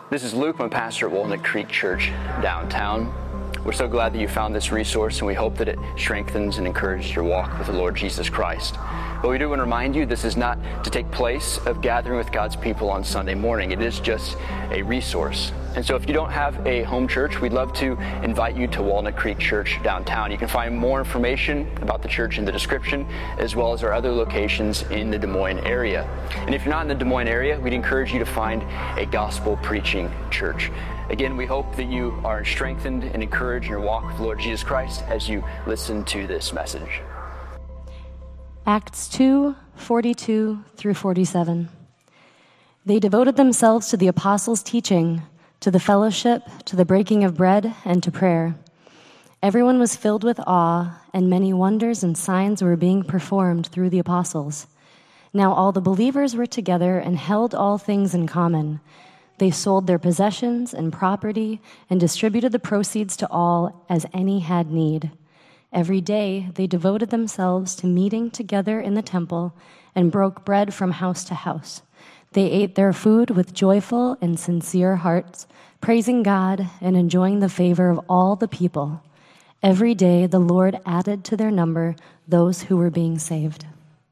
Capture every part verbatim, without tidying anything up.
This is Luke, I'm a pastor at Walnut Creek Church downtown. We're so glad that you found this resource, and we hope that it strengthens and encourages your walk with the Lord Jesus Christ. But we do want to remind you, this is not to take place of gathering with God's people on Sunday morning. It is just a resource. And so if you don't have a home church, we'd love to invite you to Walnut Creek Church downtown. You can find more information about the church in the description, as well as our other locations in the Des Moines area. And if you're not in the Des Moines area, we'd encourage you to find a gospel preaching church. Again, we hope that you are strengthened and encouraged in your walk with the Lord Jesus Christ as you listen to this message. Acts two, forty-two through forty-seven. They devoted themselves to the apostles' teaching, to the fellowship, to the breaking of bread, and to prayer. Everyone was filled with awe, and many wonders and signs were being performed through the apostles. Now all the believers were together and held all things in common. They sold their possessions and property and distributed the proceeds to all as any had need. Every day they devoted themselves to meeting together in the temple and broke bread from house to house. They ate their food with joyful and sincere hearts, praising God and enjoying the favor of all the people. Every day the Lord added to their number those who were being saved.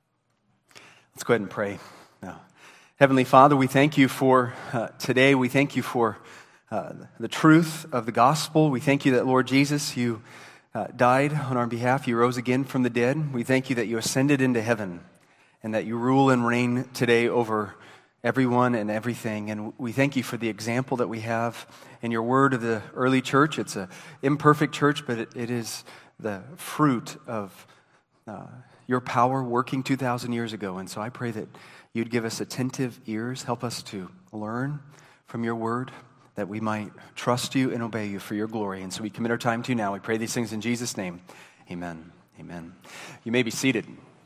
Let's go ahead and pray. Now, Heavenly Father, we thank you for uh, today. We thank you for uh, the truth of the gospel. We thank you that, Lord Jesus, you uh, died on our behalf. You rose again from the dead. We thank you that you ascended into heaven and that you rule and reign today over everyone and everything. And we thank you for the example that we have in your word of the early church. It's an imperfect church, but it, it is the fruit of uh, your power working two thousand years ago. And so I pray that you'd give us attentive ears, help us to learn from your word, that we might trust you and obey you for your glory. And so we commit our time to you now. We pray these things in Jesus' name. Amen. Amen. You may be seated.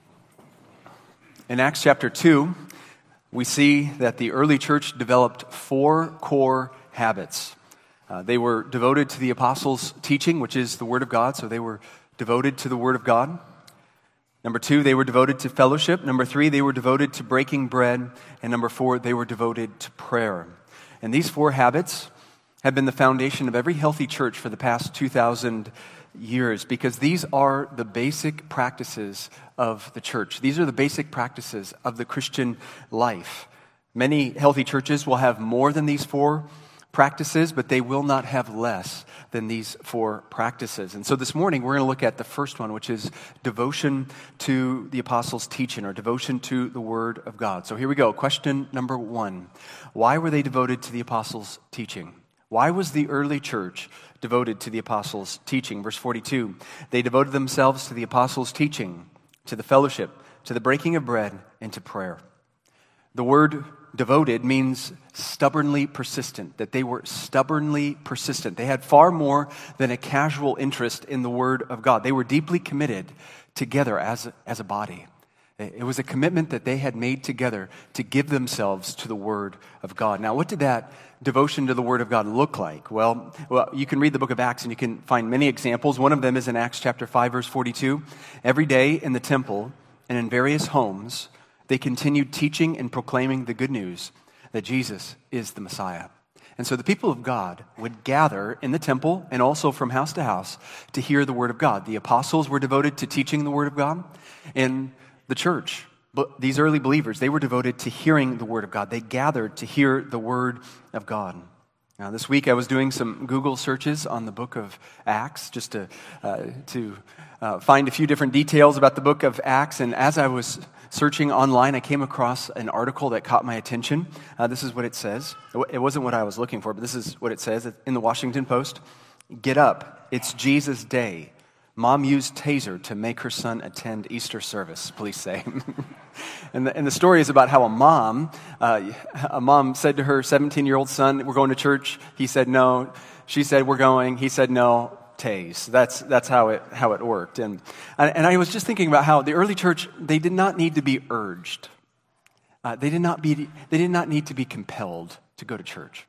In Acts chapter two, we see that the early church developed four core habits. Uh, they were devoted to the apostles' teaching, which is the Word of God, so they were devoted to the Word of God. Number two, they were devoted to fellowship. Number three, they were devoted to breaking bread. And number four, they were devoted to prayer. And these four habits have been the foundation of every healthy church for the past two thousand years, because these are the basic practices of the church. These are the basic practices of the Christian life. Many healthy churches will have more than these four practices, but they will not have less than these four practices. And so this morning, we're going to look at the first one, which is devotion to the apostles' teaching, or devotion to the Word of God. So here we go. Question number one. Why were they devoted to the apostles' teaching? Why was the early church devoted to the apostles' teaching? Verse forty-two, they devoted themselves to the apostles' teaching, to the fellowship, to the breaking of bread, and to prayer. The word devoted means stubbornly persistent, that they were stubbornly persistent. They had far more than a casual interest in the Word of God. They were deeply committed together as a, as a body. It was a commitment that they had made together to give themselves to the Word of God. Now, what did that devotion to the Word of God look like? Well, well, you can read the book of Acts and you can find many examples. One of them is in Acts chapter five, verse forty-two. Every day in the temple and in various homes, they continued teaching and proclaiming the good news that Jesus is the Messiah. And so the people of God would gather in the temple and also from house to house to hear the Word of God. The apostles were devoted to teaching the Word of God. And the church, but these early believers, they were devoted to hearing the Word of God. They gathered to hear the Word of God. Now, this week I was doing some Google searches on the book of Acts just to, uh, to uh, find a few different details about the book of Acts. And as I was searching online, I came across an article that caught my attention. Uh, this is what it says. It wasn't what I was looking for, but this is what it says in the Washington Post. Get up, it's Jesus' day. Mom used taser to make her son attend Easter service, police say. and, the, and the story is about how a mom, uh, a mom said to her seventeen-year-old son, we're going to church. He said no. She said, we're going. He said no. Tase. That's that's how it how it worked. And and I was just thinking about how the early church, they did not need to be urged. Uh, they did not be they did not need to be compelled to go to church.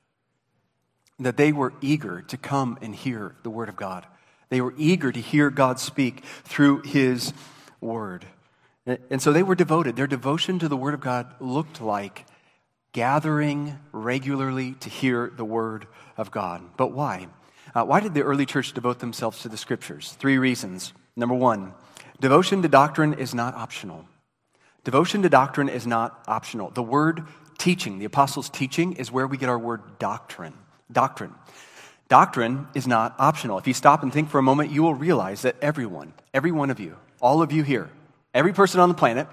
That they were eager to come and hear the Word of God. They were eager to hear God speak through His Word. And so they were devoted. Their devotion to the Word of God looked like gathering regularly to hear the word of God. But why? Uh, why did the early church devote themselves to the scriptures? Three reasons. Number one, devotion to doctrine is not optional. Devotion to doctrine is not optional. The word teaching, the apostles' teaching, is where we get our word doctrine. Doctrine. Doctrine is not optional. If you stop and think for a moment, you will realize that everyone, every one of you, all of you here, every person on the planet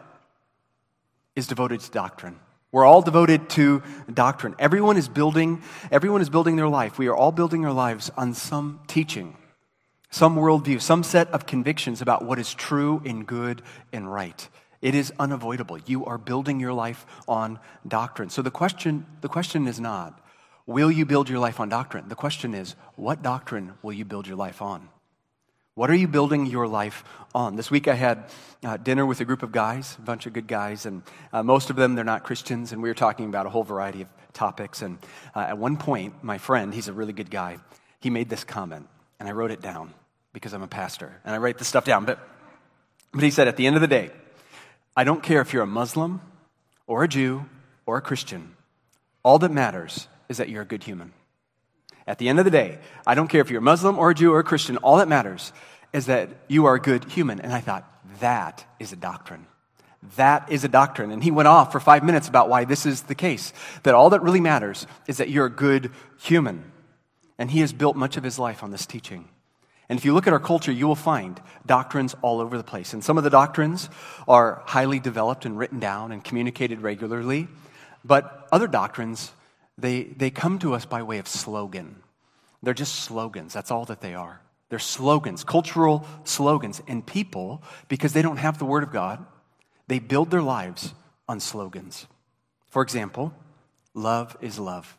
is devoted to doctrine. We're all devoted to doctrine. Everyone is building, everyone is building their life. We are all building our lives on some teaching, some worldview, some set of convictions about what is true and good and right. It is unavoidable. You are building your life on doctrine. So the question, the question is not, will you build your life on doctrine? The question is, what doctrine will you build your life on? What are you building your life on? This week I had uh, dinner with a group of guys, a bunch of good guys, and uh, most of them, they're not Christians, and we were talking about a whole variety of topics. And uh, at one point, my friend, he's a really good guy, he made this comment, and I wrote it down because I'm a pastor, and I write this stuff down. But, but he said, at the end of the day, I don't care if you're a Muslim or a Jew or a Christian. All that matters is that you're a good human. At the end of the day, I don't care if you're a Muslim or a Jew or a Christian. All that matters is that you are a good human. And I thought, that is a doctrine. That is a doctrine. And he went off for five minutes about why this is the case. That all that really matters is that you're a good human. And he has built much of his life on this teaching. And if you look at our culture, you will find doctrines all over the place. And some of the doctrines are highly developed and written down and communicated regularly. But other doctrines, They they come to us by way of slogan. They're just slogans. That's all that they are. They're slogans, cultural slogans. And people, because they don't have the Word of God, they build their lives on slogans. For example, love is love.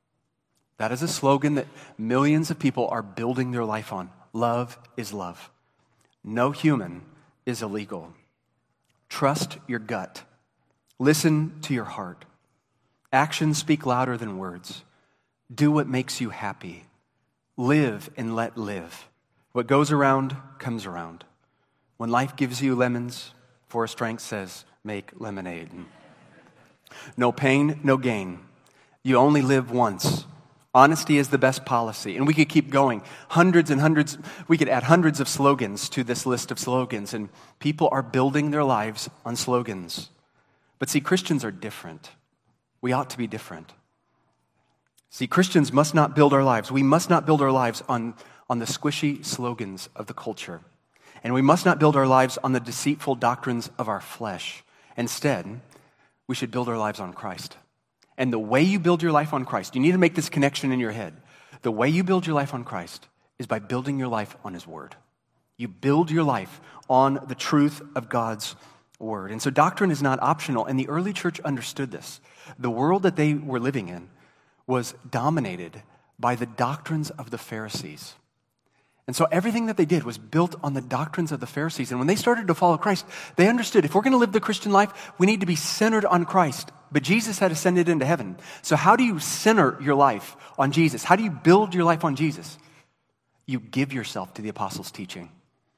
That is a slogan that millions of people are building their life on. Love is love. No human is illegal. Trust your gut. Listen to your heart. Actions speak louder than words. Do what makes you happy. Live and let live. What goes around comes around. When life gives you lemons, Forrest Frank says, make lemonade. No pain, no gain. You only live once. Honesty is the best policy. And we could keep going. Hundreds and hundreds, we could add hundreds of slogans to this list of slogans. And people are building their lives on slogans. But see, Christians are different. We ought to be different. See, Christians must not build our lives. We must not build our lives on, on the squishy slogans of the culture. And we must not build our lives on the deceitful doctrines of our flesh. Instead, we should build our lives on Christ. And the way you build your life on Christ, you need to make this connection in your head. The way you build your life on Christ is by building your life on His Word. You build your life on the truth of God's Word. And so doctrine is not optional, and the early church understood this. The world that they were living in was dominated by the doctrines of the Pharisees. And so everything that they did was built on the doctrines of the Pharisees. And when they started to follow Christ, they understood if we're going to live the Christian life, we need to be centered on Christ. But Jesus had ascended into heaven. So how do you center your life on Jesus? How do you build your life on Jesus? You give yourself to the apostles' teaching.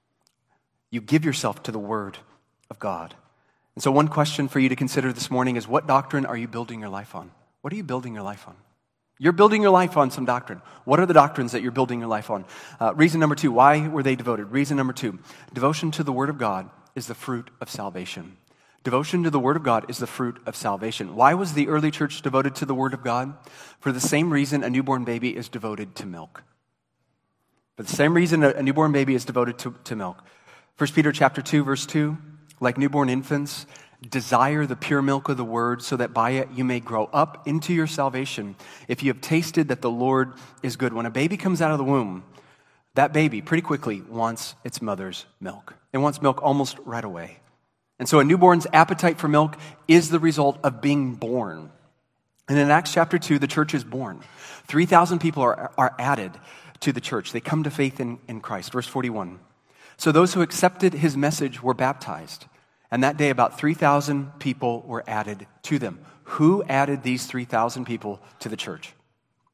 You give yourself to the Word of God. And so one question for you to consider this morning is, what doctrine are you building your life on? What are you building your life on? You're building your life on some doctrine. What are the doctrines that you're building your life on? Uh, reason number two, why were they devoted? Reason number two, devotion to the Word of God is the fruit of salvation. Devotion to the Word of God is the fruit of salvation. Why was the early church devoted to the Word of God? For the same reason a newborn baby is devoted to milk. For the same reason a newborn baby is devoted to, to milk. First Peter chapter two, verse two, like newborn infants, desire the pure milk of the Word so that by it you may grow up into your salvation if you have tasted that the Lord is good. When a baby comes out of the womb, that baby pretty quickly wants its mother's milk. It wants milk almost right away. And so a newborn's appetite for milk is the result of being born. And in Acts chapter two, the church is born. three thousand people are, are added to the church. They come to faith in, in Christ. Verse forty-one. So those who accepted his message were baptized. And that day, about three thousand people were added to them. Who added these three thousand people to the church?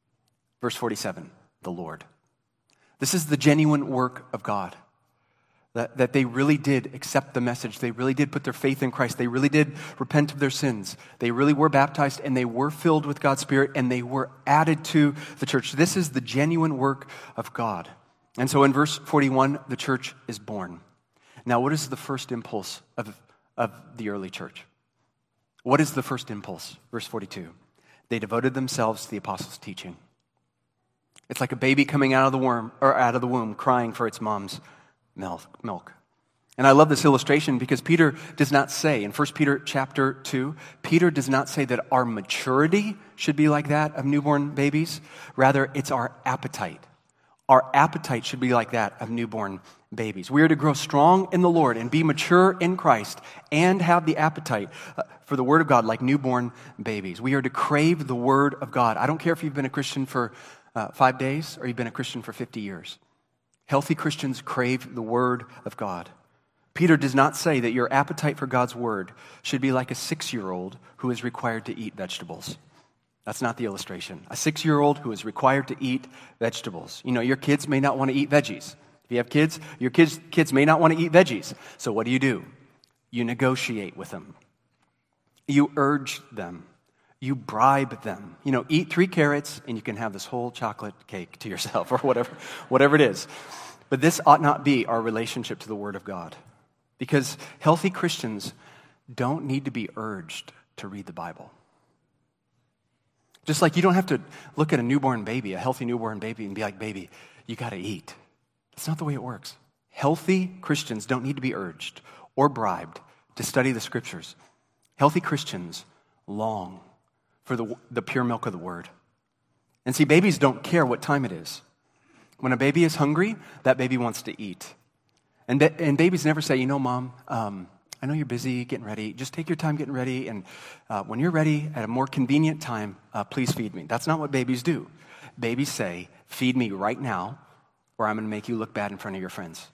Verse forty-seven, the Lord. This is the genuine work of God. That, that they really did accept the message. They really did put their faith in Christ. They really did repent of their sins. They really were baptized, and they were filled with God's Spirit, and they were added to the church. This is the genuine work of God. And so in verse forty-one, the church is born. Now, what is the first impulse of, of the early church? What is the first impulse? Verse forty-two. They devoted themselves to the apostles' teaching. It's like a baby coming out of the womb, or out of the womb, crying for its mom's milk. milk. And I love this illustration because Peter does not say, in First Peter chapter two, Peter does not say that our maturity should be like that of newborn babies. Rather, it's our appetite. Our appetite should be like that of newborn babies. We are to grow strong in the Lord and be mature in Christ and have the appetite for the Word of God like newborn babies. We are to crave the Word of God. I don't care if you've been a Christian for uh, five days or you've been a Christian for fifty years. Healthy Christians crave the Word of God. Peter does not say that your appetite for God's Word should be like a six-year-old who is required to eat vegetables. That's not the illustration. A six-year-old who is required to eat vegetables. You know, your kids may not want to eat veggies. If you have kids, your kids, kids may not want to eat veggies. So what do you do? You negotiate with them. You urge them. You bribe them. You know, eat three carrots and you can have this whole chocolate cake to yourself or whatever, whatever it is. But this ought not be our relationship to the Word of God. Because healthy Christians don't need to be urged to read the Bible. Just like you don't have to look at a newborn baby, a healthy newborn baby, and be like, baby, you got to eat. That's not the way it works. Healthy Christians don't need to be urged or bribed to study the Scriptures. Healthy Christians long for the, the pure milk of the Word. And see, babies don't care what time it is. When a baby is hungry, that baby wants to eat. And, ba- and babies never say, you know, Mom, um, I know you're busy getting ready. Just take your time getting ready, and uh, when you're ready at a more convenient time, uh, please feed me. That's not what babies do. Babies say, feed me right now, or I'm going to make you look bad in front of your friends.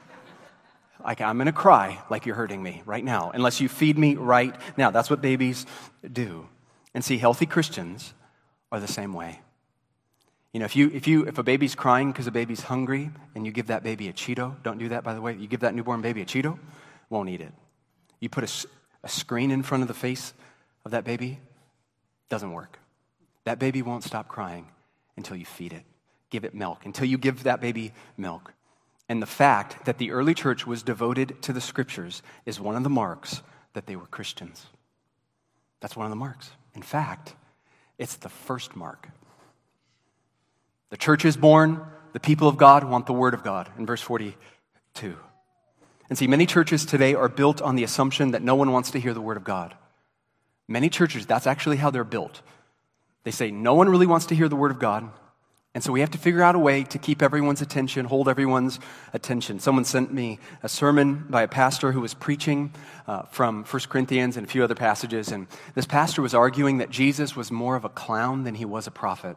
Like, I'm going to cry like you're hurting me right now, unless you feed me right now. That's what babies do. And see, healthy Christians are the same way. You know, if you if you if a baby's crying because a baby's hungry and you give that baby a Cheeto, don't do that, by the way. You give that newborn baby a Cheeto, won't eat it. You put a, a screen in front of the face of that baby, doesn't work. That baby won't stop crying until you feed it, give it milk, until you give that baby milk. And the fact that the early church was devoted to the Scriptures is one of the marks that they were Christians. That's one of the marks. In fact, it's the first mark. The church is born. The people of God want the Word of God, in verse forty-two. And see, many churches today are built on the assumption that no one wants to hear the Word of God. Many churches, that's actually how they're built. They say no one really wants to hear the Word of God, and so we have to figure out a way to keep everyone's attention, hold everyone's attention. Someone sent me a sermon by a pastor who was preaching uh, from First Corinthians and a few other passages, and this pastor was arguing that Jesus was more of a clown than he was a prophet.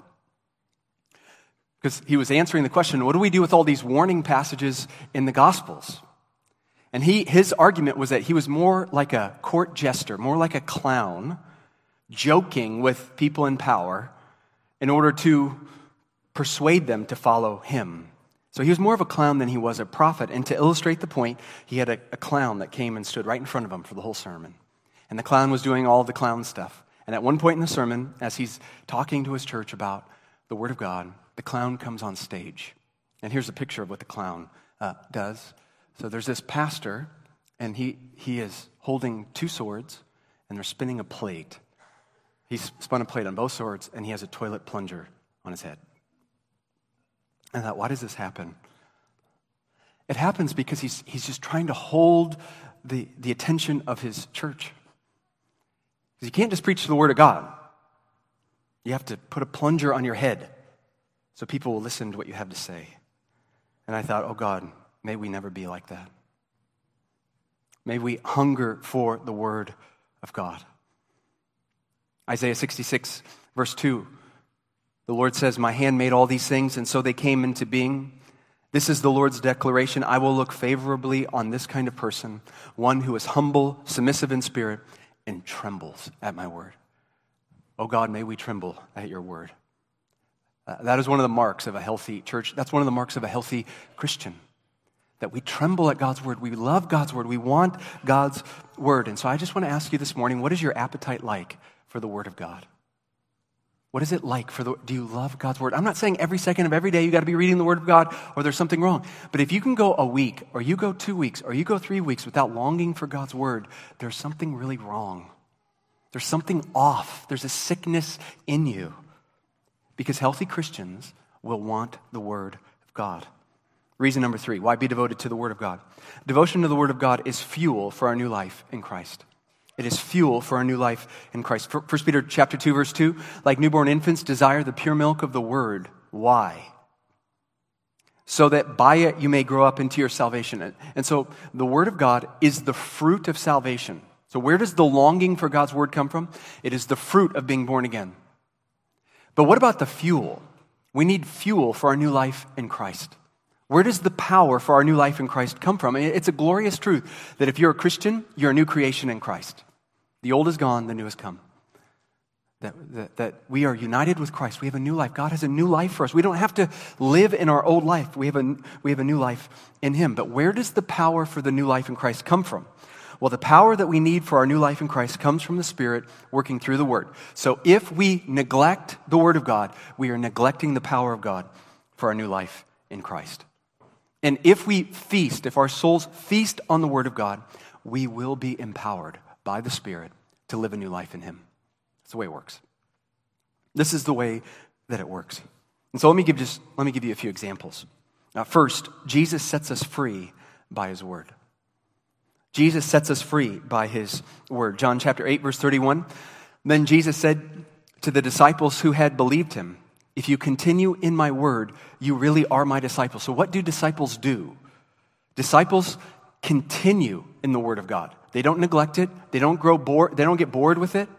Because he was answering the question, what do we do with all these warning passages in the Gospels? And he his argument was that he was more like a court jester, more like a clown, joking with people in power in order to persuade them to follow him. So he was more of a clown than he was a prophet. And to illustrate the point, he had a, a clown that came and stood right in front of him for the whole sermon. And the clown was doing all the clown stuff. And at one point in the sermon, as he's talking to his church about the Word of God, the clown comes on stage. And here's a picture of what the clown uh, does. So there's this pastor, and he, he is holding two swords, and they're spinning a plate. He's spun a plate on both swords, and he has a toilet plunger on his head. And I thought, why does this happen? It happens because he's he's just trying to hold the, the attention of his church. Because you can't just preach the Word of God. You have to put a plunger on your head so people will listen to what you have to say. And I thought, oh God, may we never be like that. May we hunger for the Word of God. Isaiah sixty-six, verse two. The Lord says, my hand made all these things, and so they came into being. This is the Lord's declaration. I will look favorably on this kind of person, one who is humble, submissive in spirit, and trembles at my word. Oh God, may we tremble at your word. Uh, that is one of the marks of a healthy church. That's one of the marks of a healthy Christian. that we tremble at God's word. We love God's word. We want God's word. And so I just want to ask you this morning, what is your appetite like for the word of God? What is it like for the, do you love God's word? I'm not saying every second of every day you got to be reading the word of God or there's something wrong. But if you can go a week or you go two weeks or you go three weeks without longing for God's word, there's something really wrong. There's something off. There's a sickness in you. Because healthy Christians will want the word of God. Reason number three, why be devoted to the word of God? Devotion to the word of God is fuel for our new life in Christ. It is fuel for our new life in Christ. First Peter chapter two, verse two, like newborn infants, desire the pure milk of the word. Why? So that by it you may grow up into your salvation. And so the word of God is the fruit of salvation. So where does the longing for God's word come from? It is the fruit of being born again. But what about the fuel? We need fuel for our new life in Christ. Where does the power for our new life in Christ come from? It's a glorious truth that if you're a Christian, you're a new creation in Christ. The old is gone, the new has come. That, that, that we are united with Christ. We have a new life. God has a new life for us. We don't have to live in our old life. We have a, we have a new life in Him. But where does the power for the new life in Christ come from? Well, the power that we need for our new life in Christ comes from the Spirit working through the Word. So if we neglect the Word of God, we are neglecting the power of God for our new life in Christ. And if we feast, if our souls feast on the Word of God, we will be empowered by the Spirit to live a new life in Him. That's the way it works. This is the way that it works. And so let me give just let me give you a few examples. Now, first, Jesus sets us free by His Word. Jesus sets us free by His Word. John chapter eight, verse thirty-one. Then Jesus said to the disciples who had believed Him, if you continue in my word, you really are my disciples. So what do disciples do? Disciples continue in the word of God. They don't neglect it. They don't grow bored. They don't get bored with it.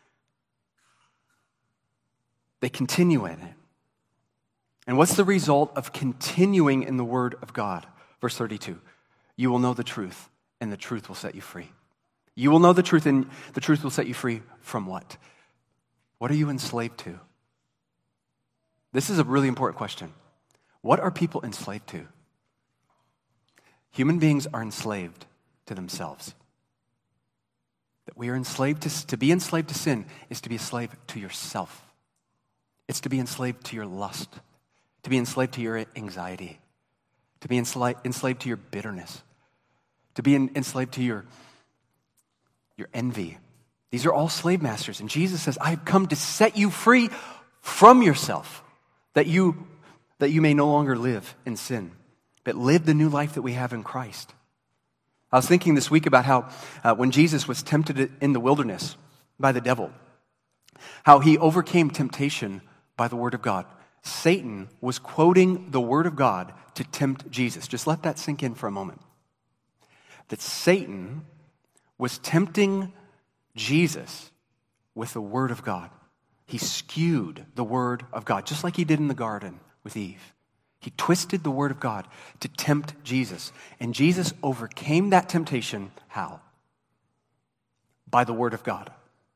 They continue in it. And what's the result of continuing in the word of God? Verse thirty-two, you will know the truth, and the truth will set you free. You will know the truth, and the truth will set you free from what? What are you enslaved to? This is a really important question. What are people enslaved to? Human beings are enslaved to themselves. That we are enslaved to, to be enslaved to sin is to be a slave to yourself. It's to be enslaved to your lust, to be enslaved to your anxiety, to be enslaved, enslaved to your bitterness, to be in, enslaved to your, your envy. These are all slave masters. And Jesus says, I have come to set you free from yourself. That you, that you may no longer live in sin, but live the new life that we have in Christ. I was thinking this week about how uh, when Jesus was tempted in the wilderness by the devil, how he overcame temptation by the word of God. Satan was quoting the word of God to tempt Jesus. Just let that sink in for a moment. That Satan was tempting Jesus with the word of God. He skewed the word of God, just like he did in the garden with Eve. He twisted the word of God to tempt Jesus. And Jesus overcame that temptation, how? By the word of God.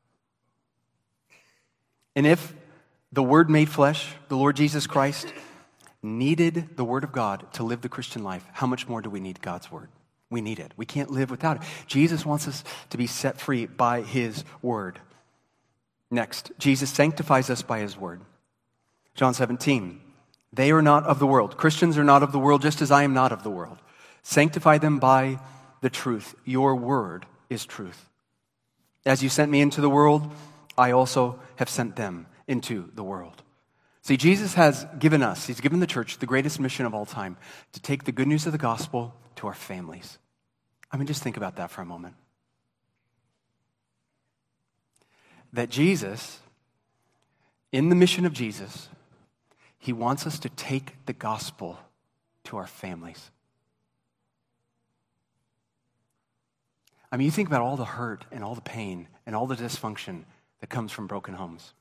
And if the Word made flesh, the Lord Jesus Christ, needed the Word of God to live the Christian life, how much more do we need God's Word? We need it. We can't live without it. Jesus wants us to be set free by His Word. Next, Jesus sanctifies us by His Word. John seventeen, they are not of the world. Christians are not of the world, just as I am not of the world. Sanctify them by the truth. Your word is truth. As you sent me into the world, I also have sent them into the world. See, Jesus has given us, He's given the church the greatest mission of all time, to take the good news of the gospel to our families. I mean, just think about that for a moment. That Jesus, in the mission of Jesus, He wants us to take the gospel to our families. I mean, you think about all the hurt and all the pain and all the dysfunction that comes from broken homes.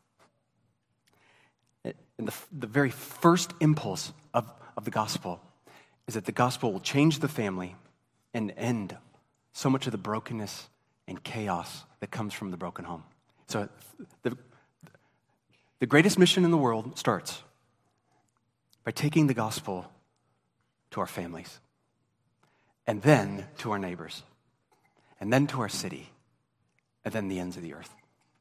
And the, the very first impulse of, of the gospel is that the gospel will change the family and end so much of the brokenness and chaos that comes from the broken home. So the, the greatest mission in the world starts by taking the gospel to our families. and then to our neighbors, and then to our city, and then the ends of the earth.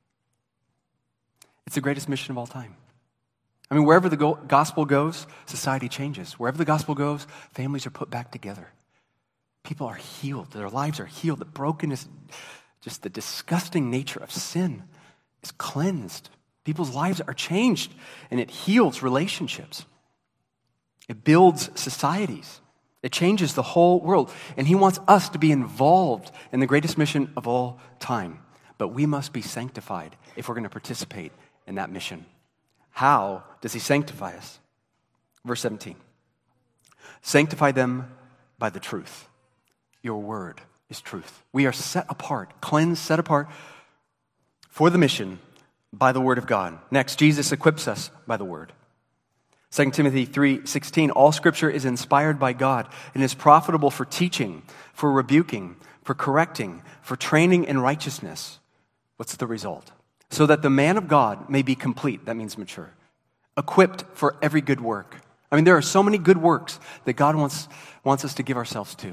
It's the greatest mission of all time. I mean, wherever the go- gospel goes, society changes. Wherever the gospel goes, families are put back together. People are healed. Their lives are healed. The brokenness, just the disgusting nature of sin is cleansed. People's lives are changed, and it heals relationships. It builds societies. It changes the whole world. And he wants us to be involved in the greatest mission of all time. But we must be sanctified if we're going to participate in that mission. How does he sanctify us? Verse seventeen. Sanctify them by the truth. Your word is truth. We are set apart, cleansed, set apart for the mission by the word of God. Next, Jesus equips us by the word. Second Timothy three sixteen, all scripture is inspired by God and is profitable for teaching, for rebuking, for correcting, for training in righteousness. What's the result? So that the man of God may be complete, that means mature, equipped for every good work. I mean, there are so many good works that God wants, wants us to give ourselves to.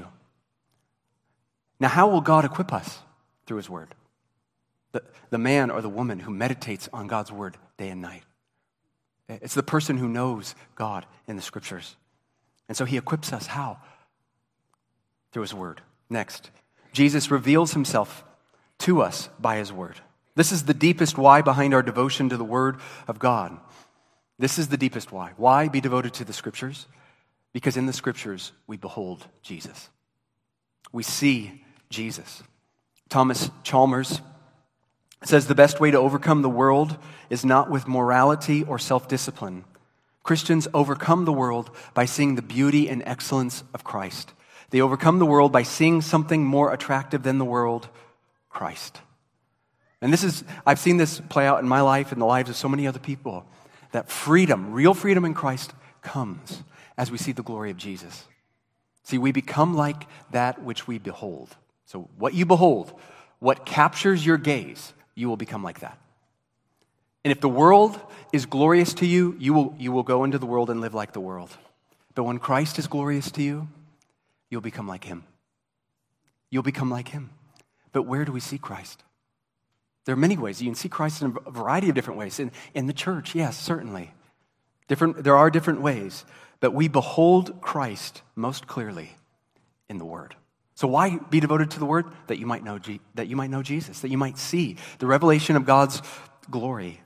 Now, how will God equip us? Through his word. The, the man or the woman who meditates on God's word day and night. It's the person who knows God in the scriptures. And so he equips us. How? Through his word. Next, Jesus reveals himself to us by his word. This is the deepest why behind our devotion to the word of God. This is the deepest why. Why be devoted to the scriptures? Because in the scriptures, we behold Jesus. We see Jesus. Thomas Chalmers says the best way to overcome the world is not with morality or self-discipline. Christians overcome the world by seeing the beauty and excellence of Christ. They overcome the world by seeing something more attractive than the world, Christ. And this is, I've seen this play out in my life and the lives of so many other people, that freedom, real freedom in Christ comes as we see the glory of Jesus. See, we become like that which we behold. So what you behold, what captures your gaze, you will become like that. And if the world is glorious to you, you will, you will go into the world and live like the world. But when Christ is glorious to you, you'll become like him. You'll become like him. But where do we see Christ? There are many ways. You can see Christ in a variety of different ways. In, in the church, yes, certainly. Different, there are different ways. But we behold Christ most clearly in the Word. So why be devoted to the Word? That you might know, G- that you might know Jesus, that you might see the revelation of God's glory.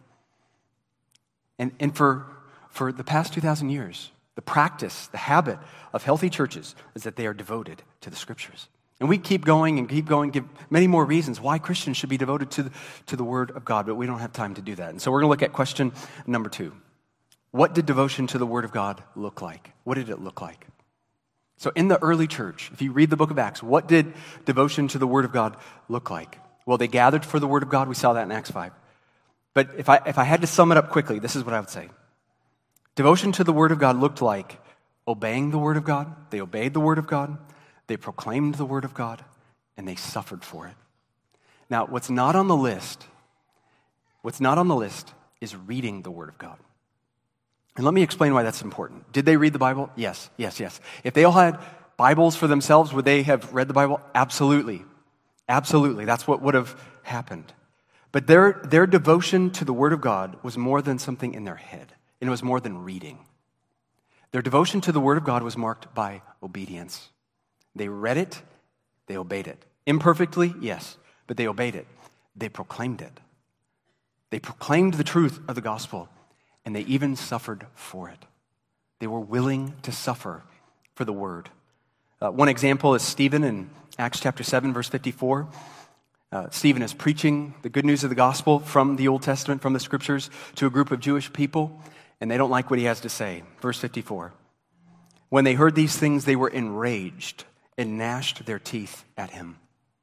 And, and for, for the past two thousand years, the practice, the habit of healthy churches is that they are devoted to the Scriptures. And we keep going and keep going, give many more reasons why Christians should be devoted to the, to the Word of God, but we don't have time to do that. And so we're going to look at question number two. What did devotion to the Word of God look like? What did it look like? So in the early church, if you read the book of Acts, what did devotion to the Word of God look like? Well, they gathered for the Word of God. We saw that in Acts five. But if I, if I had to sum it up quickly, this is what I would say. Devotion to the Word of God looked like obeying the Word of God. They obeyed the Word of God. They proclaimed the Word of God, and they suffered for it. Now, what's not on the list, what's not on the list is reading the Word of God. And let me explain why that's important. Did they read the Bible? Yes, yes, yes. If they all had Bibles for themselves, would they have read the Bible? Absolutely. Absolutely. That's what would have happened. But their, their devotion to the Word of God was more than something in their head, and it was more than reading. Their devotion to the Word of God was marked by obedience. They read it, they obeyed it. Imperfectly, yes, but they obeyed it. They proclaimed it. They proclaimed the truth of the gospel, and they even suffered for it. They were willing to suffer for the word. Uh, one example is Stephen in Acts chapter seven, verse fifty-four. Uh, Stephen is preaching the good news of the gospel from the Old Testament, from the scriptures, to a group of Jewish people, and they don't like what he has to say. Verse fifty-four. When they heard these things, they were enraged and gnashed their teeth at him.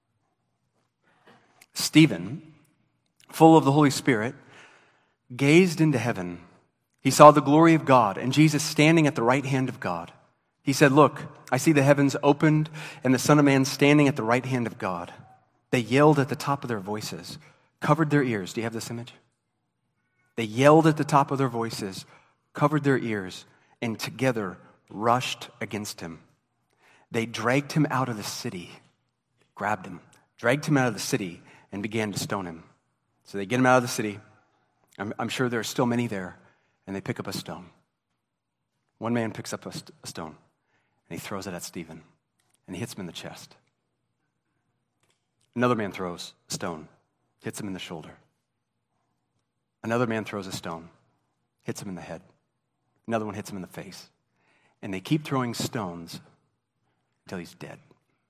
Stephen, full of the Holy Spirit, gazed into heaven. He saw the glory of God and Jesus standing at the right hand of God. He said, "Look, I see the heavens opened and the Son of Man standing at the right hand of God." They yelled at the top of their voices, covered their ears. Do you have this image? They yelled at the top of their voices, covered their ears, and together rushed against him. they dragged him out of the city, grabbed him, dragged him out of the city, and began to stone him. So they get him out of the city. I'm, I'm sure there are still many there, and they pick up a stone. One man picks up a, st- a stone, and he throws it at Stephen, and he hits him in the chest. Another man throws a stone, hits him in the shoulder. Another man throws a stone, hits him in the head. Another one hits him in the face. And they keep throwing stones until he's dead.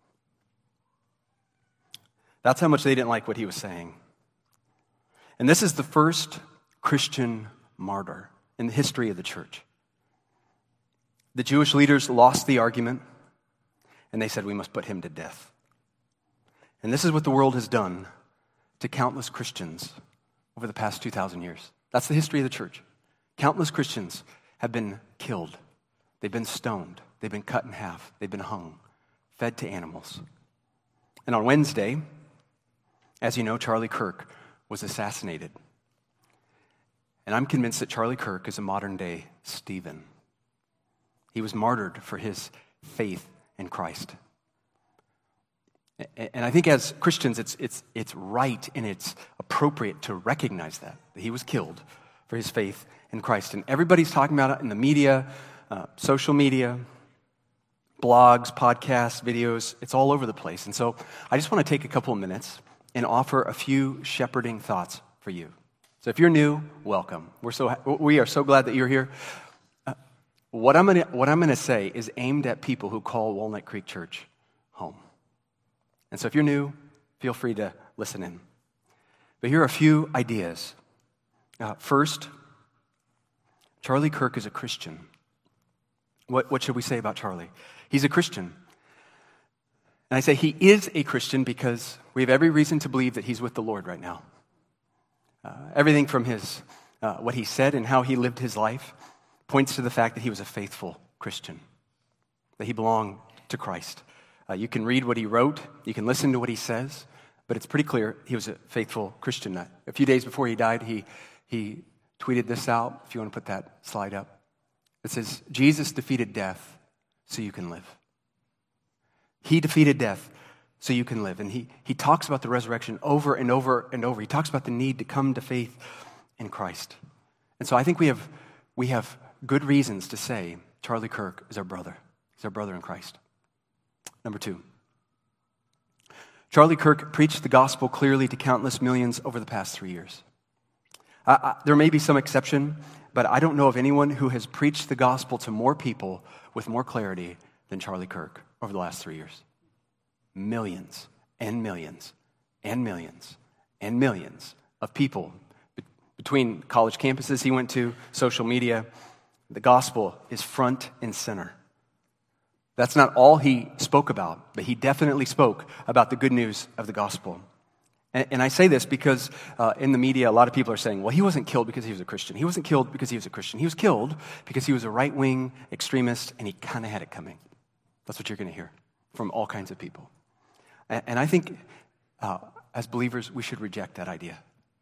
That's how much they didn't like what he was saying. And this is the first Christian martyr in the history of the church. The Jewish leaders lost the argument, and they said, we must put him to death. And this is what the world has done to countless Christians over the past two thousand years. That's the history of the church. Countless Christians have been killed. They've been stoned. They've been cut in half. They've been hung, fed to animals. And on Wednesday, as you know, Charlie Kirk was assassinated. And I'm convinced that Charlie Kirk is a modern-day Stephen. He was martyred for his faith in Christ. And I think as Christians, it's, it's, it's right and it's appropriate to recognize that, that he was killed for his faith in Christ. And everybody's talking about it in the media, uh, social media, blogs, podcasts, videos. It's all over the place. And so I just want to take a couple of minutes and offer a few shepherding thoughts for you. So if you're new, welcome. We're so we are so glad that you're here. Uh, what I'm gonna what I'm gonna say is aimed at people who call Walnut Creek Church home. And so if you're new, feel free to listen in. But here are a few ideas. Uh, first, Charlie Kirk is a Christian. What what should we say about Charlie? He's a Christian. And I say he is a Christian because we have every reason to believe that he's with the Lord right now. Uh, everything from his uh, what he said and how he lived his life points to the fact that he was a faithful Christian, that he belonged to Christ. Uh, you can read what he wrote, you can listen to what he says, but it's pretty clear he was a faithful Christian. A few days before he died, he, he tweeted this out, if you want to put that slide up. It says, Jesus defeated death so you can live. He defeated death so you can live. And he, he talks about the resurrection over and over and over. He talks about the need to come to faith in Christ. And so I think we have, we have good reasons to say Charlie Kirk is our brother. He's our brother in Christ. Number two, Charlie Kirk preached the gospel clearly to countless millions over the past three years. I, I, there may be some exception, but I don't know of anyone who has preached the gospel to more people with more clarity than Charlie Kirk over the last three years. Millions and millions and millions and millions of people be- between college campuses he went to, social media. The gospel is front and center. That's not all he spoke about, but he definitely spoke about the good news of the gospel. And, and I say this because uh, in the media, a lot of people are saying, well, he wasn't killed because he was a Christian. He wasn't killed because he was a Christian. He was killed because he was a right-wing extremist, and he kind of had it coming. That's what you're going to hear from all kinds of people. And, and I think uh, as believers, we should reject that idea.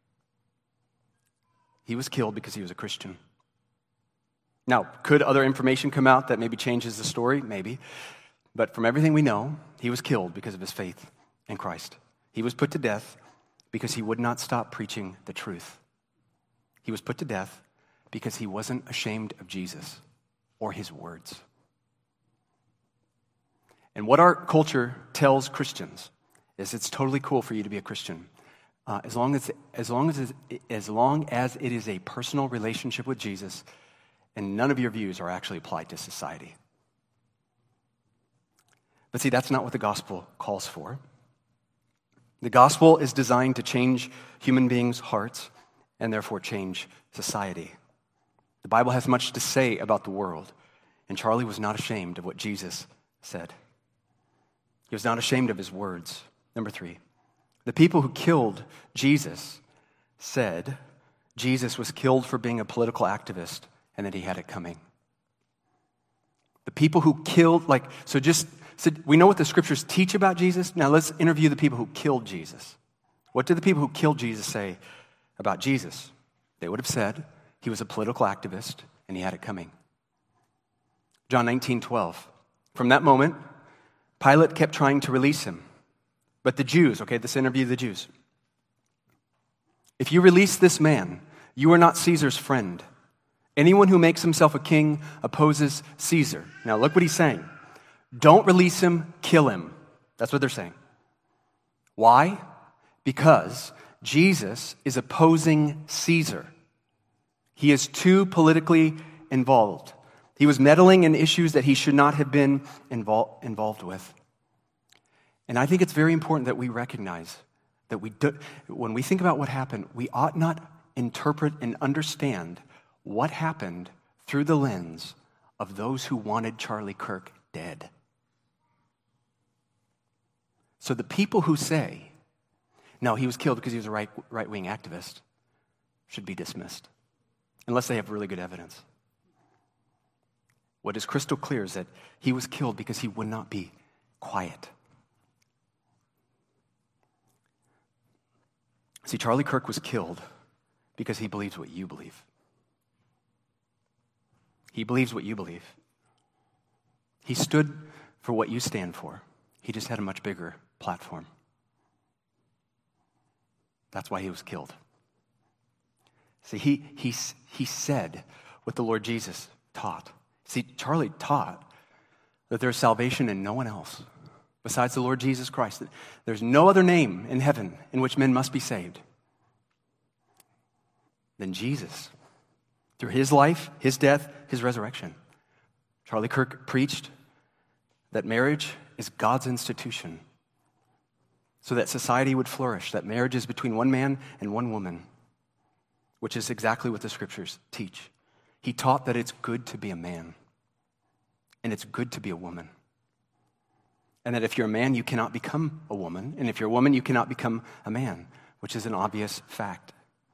He was killed because he was a Christian. Now, could other information come out that maybe changes the story? Maybe. But from everything we know, he was killed because of his faith in Christ. He was put to death because he would not stop preaching the truth. He was put to death because he wasn't ashamed of Jesus or his words. And what our culture tells Christians is it's totally cool for you to be a Christian, uh, as long as as long as as long as it is a personal relationship with Jesus. And none of your views are actually applied to society. But see, that's not what the gospel calls for. The gospel is designed to change human beings' hearts and therefore change society. The Bible has much to say about the world, and Charlie was not ashamed of what Jesus said. He was not ashamed of his words. Number three, the people who killed Jesus said Jesus was killed for being a political activist and that he had it coming. The people who killed, like, so just, so we know what the scriptures teach about Jesus. Now let's interview the people who killed Jesus. What did the people who killed Jesus say about Jesus? They would have said he was a political activist and he had it coming. John nineteen twelve. From that moment, Pilate kept trying to release him. But the Jews, okay, this interview of the Jews. If you release this man, you are not Caesar's friend. Anyone who makes himself a king opposes Caesar. Now look what he's saying. Don't release him, kill him. That's what they're saying. Why? Because Jesus is opposing Caesar. He is too politically involved. He was meddling in issues that he should not have been invol- involved with. And I think it's very important that we recognize that we do, when we think about what happened, we ought not interpret and understand what happened through the lens of those who wanted Charlie Kirk dead. So the people who say, no, he was killed because he was a right, right-wing activist, should be dismissed, unless they have really good evidence. What is crystal clear is that he was killed because he would not be quiet. See, Charlie Kirk was killed because he believes what you believe. He believes what you believe. He stood for what you stand for. He just had a much bigger platform. That's why he was killed. See, he, he, he said what the Lord Jesus taught. See, Charlie taught that there's salvation in no one else besides the Lord Jesus Christ. There's no other name in heaven in which men must be saved than Jesus. Through his life, his death, his resurrection. Charlie Kirk preached that marriage is God's institution so that society would flourish, that marriage is between one man and one woman, which is exactly what the scriptures teach. He taught that it's good to be a man and it's good to be a woman. And that if you're a man, you cannot become a woman. And if you're a woman, you cannot become a man, which is an obvious fact.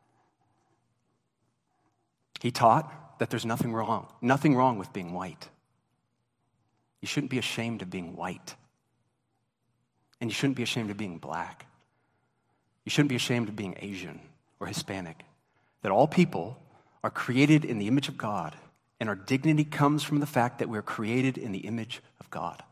He taught that there's nothing wrong, nothing wrong with being white. You shouldn't be ashamed of being white. And you shouldn't be ashamed of being black. You shouldn't be ashamed of being Asian or Hispanic. That all people are created in the image of God, and our dignity comes from the fact that we're created in the image of God.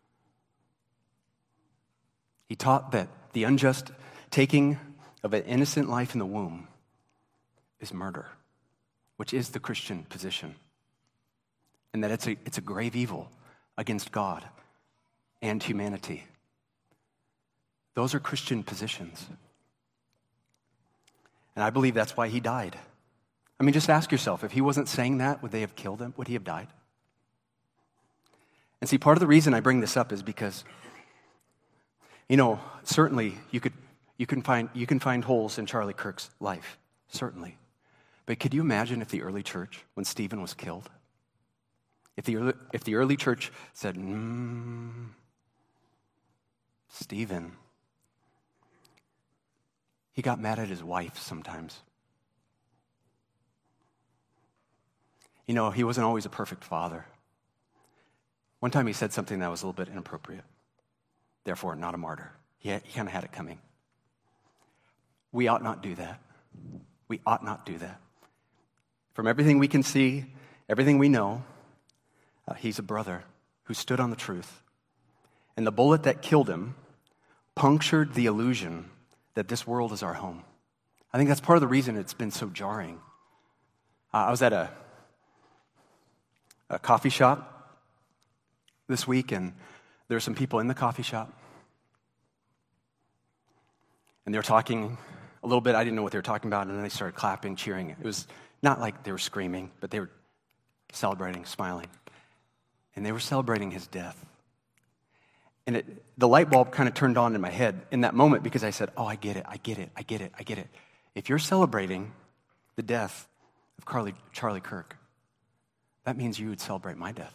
He taught that the unjust taking of an innocent life in the womb is murder, which is the Christian position, and that it's a, it's a grave evil against God and humanity. Those are Christian positions. And I believe that's why he died. I mean, just ask yourself, if he wasn't saying that, would they have killed him? Would he have died? And see, part of the reason I bring this up is because, you know, certainly you could you can find you can find holes in Charlie Kirk's life, certainly. But could you imagine if the early church, when Stephen was killed, if the early, if the early church said, mm, Stephen, he got mad at his wife sometimes. You know, he wasn't always a perfect father. One time he said something that was a little bit inappropriate. Therefore, not a martyr. He, had, he kind of had it coming. We ought not do that. We ought not do that. From everything we can see, everything we know, uh, he's a brother who stood on the truth. And the bullet that killed him punctured the illusion that this world is our home. I think that's part of the reason it's been so jarring. Uh, I was at a, a coffee shop this week, and there were some people in the coffee shop. And they were talking a little bit. I didn't know what they were talking about, and then they started clapping, cheering. It was not like they were screaming, but they were celebrating, smiling. And they were celebrating his death. And it, the light bulb kind of turned on in my head in that moment because I said, oh, I get it, I get it, I get it, I get it. If you're celebrating the death of Carly, Charlie Kirk, that means you would celebrate my death.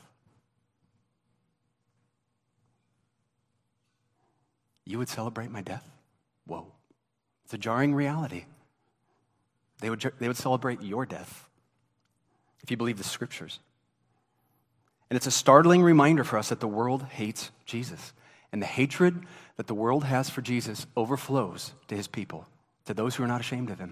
You would celebrate my death? Whoa. It's a jarring reality. They would, they would celebrate your death if you believe the scriptures. And it's a startling reminder for us that the world hates Jesus. And the hatred that the world has for Jesus overflows to his people, to those who are not ashamed of him.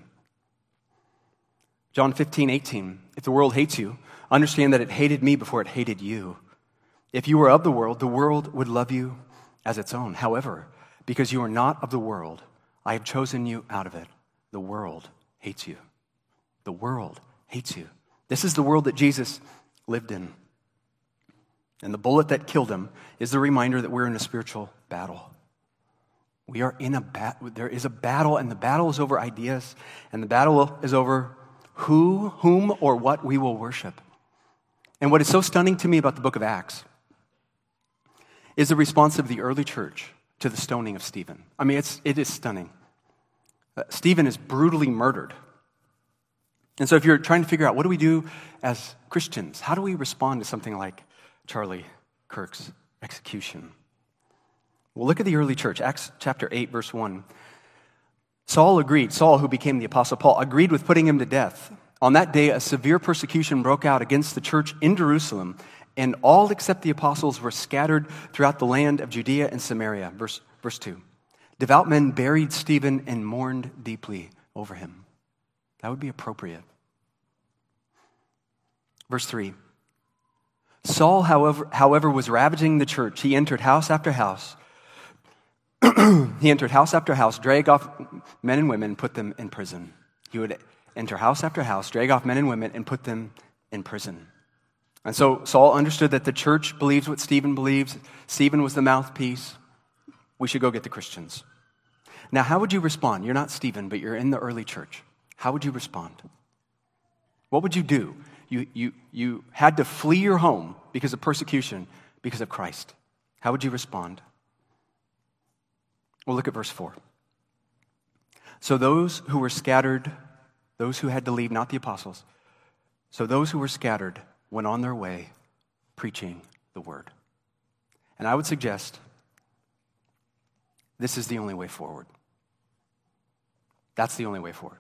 John fifteen, eighteen, if the world hates you, understand that it hated me before it hated you. If you were of the world, the world would love you as its own. However, because you are not of the world, I have chosen you out of it. The world hates you. The world hates you. This is the world that Jesus lived in. And the bullet that killed him is the reminder that we're in a spiritual battle. We are in a battle. There is a battle, and the battle is over ideas, and the battle is over who, whom, or what we will worship. And what is so stunning to me about the book of Acts is the response of the early church to the stoning of Stephen. I mean, it's, it is stunning. Uh, Stephen is brutally murdered. And so if you're trying to figure out what do we do as Christians, how do we respond to something like Charlie Kirk's execution? Well, look at the early church. Acts chapter eight, verse one. Saul agreed, Saul, who became the Apostle Paul, agreed with putting him to death. On that day, a severe persecution broke out against the church in Jerusalem, and all except the apostles were scattered throughout the land of Judea and Samaria. Verse, verse two. Devout men buried Stephen and mourned deeply over him. That would be appropriate. Verse three. Saul, however, however, was ravaging the church. He entered house after house. He entered house after house, dragged off men and women, and put them in prison. He would enter house after house, drag off men and women, and put them in prison. And so Saul understood that the church believes what Stephen believes. Stephen was the mouthpiece. We should go get the Christians. Now, how would you respond? You're not Stephen, but you're in the early church. How would you respond? What would you do? You, you, you had to flee your home because of persecution, because of Christ. How would you respond? Well, look at verse four. So those who were scattered, those who had to leave, not the apostles, so those who were scattered went on their way preaching the word. And I would suggest this is the only way forward. That's the only way forward.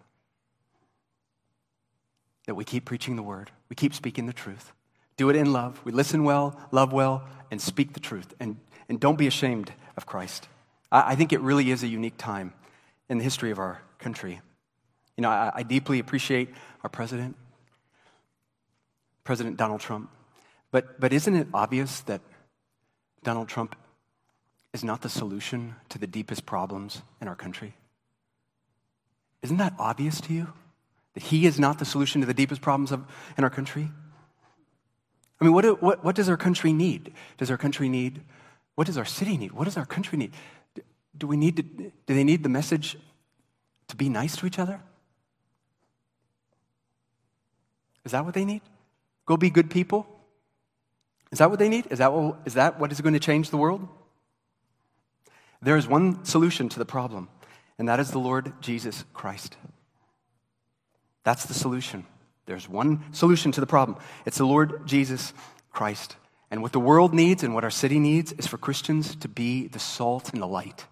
That we keep preaching the word. We keep speaking the truth. Do it in love. We listen well, love well, and speak the truth. And, and don't be ashamed of Christ. I, I think it really is a unique time in the history of our country. You know, I, I deeply appreciate our president, President Donald Trump. But, but isn't it obvious that Donald Trump is not the solution to the deepest problems in our country? Isn't that obvious to you? That he is not the solution to the deepest problems of, in our country? I mean, what, do, what, what does our country need? Does our country need, what does our city need? What does our country need? Do, do we need to, do they need the message to be nice to each other? Is that what they need? Go be good people? Is that what they need? Is that what, is that what is going to change the world? There is one solution to the problem, and that is the Lord Jesus Christ. That's the solution. There's one solution to the problem. It's the Lord Jesus Christ. And what the world needs and what our city needs is for Christians to be the salt and the light.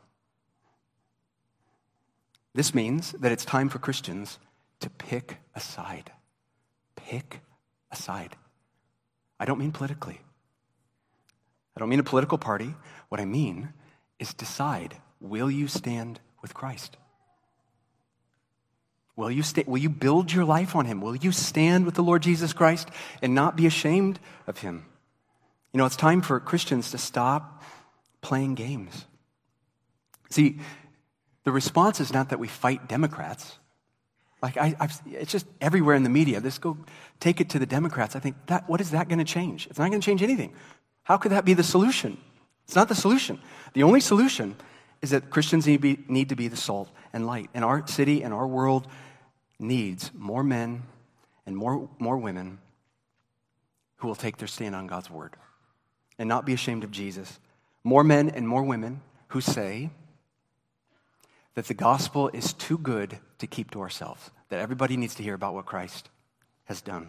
This means that it's time for Christians to pick a side. Pick a side. I don't mean politically. I don't mean a political party. What I mean is decide, will you stand with Christ? Will you stay, will you build your life on him? Will you stand with the Lord Jesus Christ and not be ashamed of him? You know, it's time for Christians to stop playing games. See, the response is not that we fight Democrats. Like, I, I've, it's just everywhere in the media. Let's go take it to the Democrats. I think, that what is that going to change? It's not going to change anything. How could that be the solution? It's not the solution. The only solution is that Christians need, be, need to be the salt and light. And our city and our world needs more men and more, more women who will take their stand on God's word and not be ashamed of Jesus. More men and more women who say that the gospel is too good to keep to ourselves, that everybody needs to hear about what Christ has done.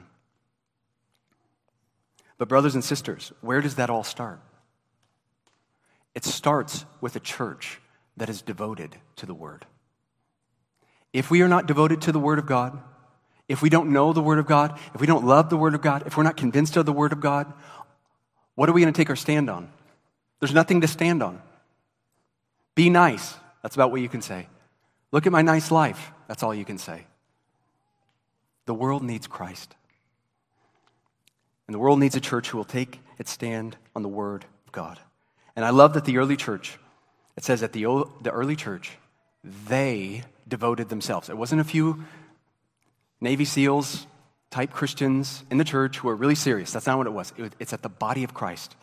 But brothers and sisters, where does that all start? It starts with a church that is devoted to the word. If we are not devoted to the word of God, if we don't know the word of God, if we don't love the word of God, if we're not convinced of the word of God, what are we going to take our stand on? There's nothing to stand on. Be nice. That's about what you can say. Look at my nice life. That's all you can say. The world needs Christ. And the world needs a church who will take its stand on the word of God. And I love that the early church, it says that the, the early church, they devoted themselves. It wasn't a few Navy SEALs type Christians in the church who were really serious. That's not what it was. It was it's at the body of Christ.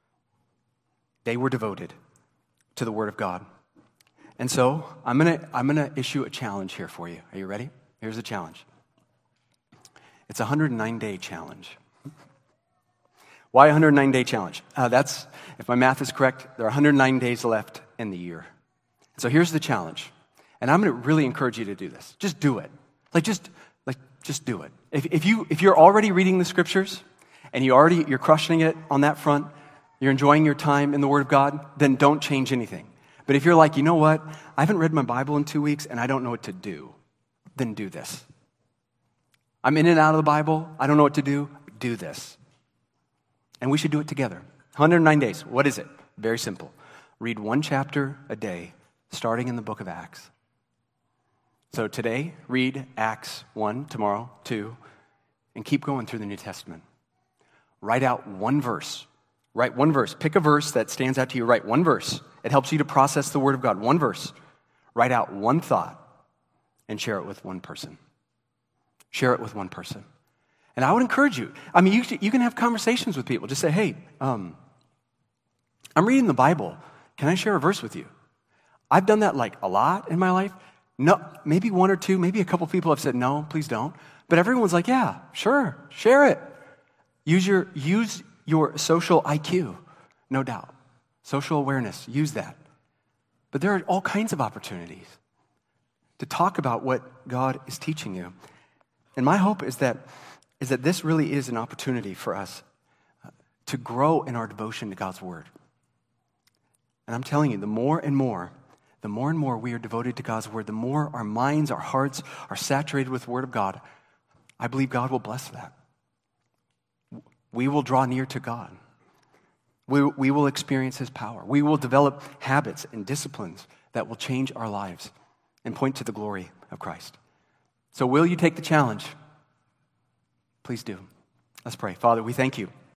They were devoted to the Word of God. And so I'm gonna I'm gonna issue a challenge here for you. Are you ready? Here's the challenge. It's a one hundred nine day challenge. Why a one hundred nine day challenge? Uh, that's, if my math is correct, there are one hundred nine days left in the year. So here's the challenge. And I'm going to really encourage you to do this. Just do it. Like just like just do it. If if you if you're already reading the scriptures and you already you're crushing it on that front, you're enjoying your time in the Word of God, then don't change anything. But if you're like, you know what, I haven't read my Bible in two weeks and I don't know what to do, then do this. I'm in and out of the Bible. I don't know what to do. Do this. And we should do it together. one hundred nine days. What is it? Very simple. Read one chapter a day, starting in the book of Acts. So today, read Acts one, tomorrow two, and keep going through the New Testament. Write out one verse. Write one verse. Pick a verse that stands out to you. Write one verse. It helps you to process the Word of God. One verse. Write out one thought and share it with one person. Share it with one person. And I would encourage you. I mean, you, you can have conversations with people. Just say, hey, um, I'm reading the Bible. Can I share a verse with you? I've done that like a lot in my life. No, maybe one or two, maybe a couple people have said, no, please don't. But everyone's like, yeah, sure, share it. Use your, use your social I Q, no doubt. Social awareness, use that. But there are all kinds of opportunities to talk about what God is teaching you. And my hope is that, is that this really is an opportunity for us to grow in our devotion to God's Word. And I'm telling you, the more and more, the more and more we are devoted to God's Word, the more our minds, our hearts are saturated with the Word of God, I believe God will bless that. We will draw near to God. We, we will experience His power. We will develop habits and disciplines that will change our lives and point to the glory of Christ. So will you take the challenge? Please do. Let's pray. Father, we thank you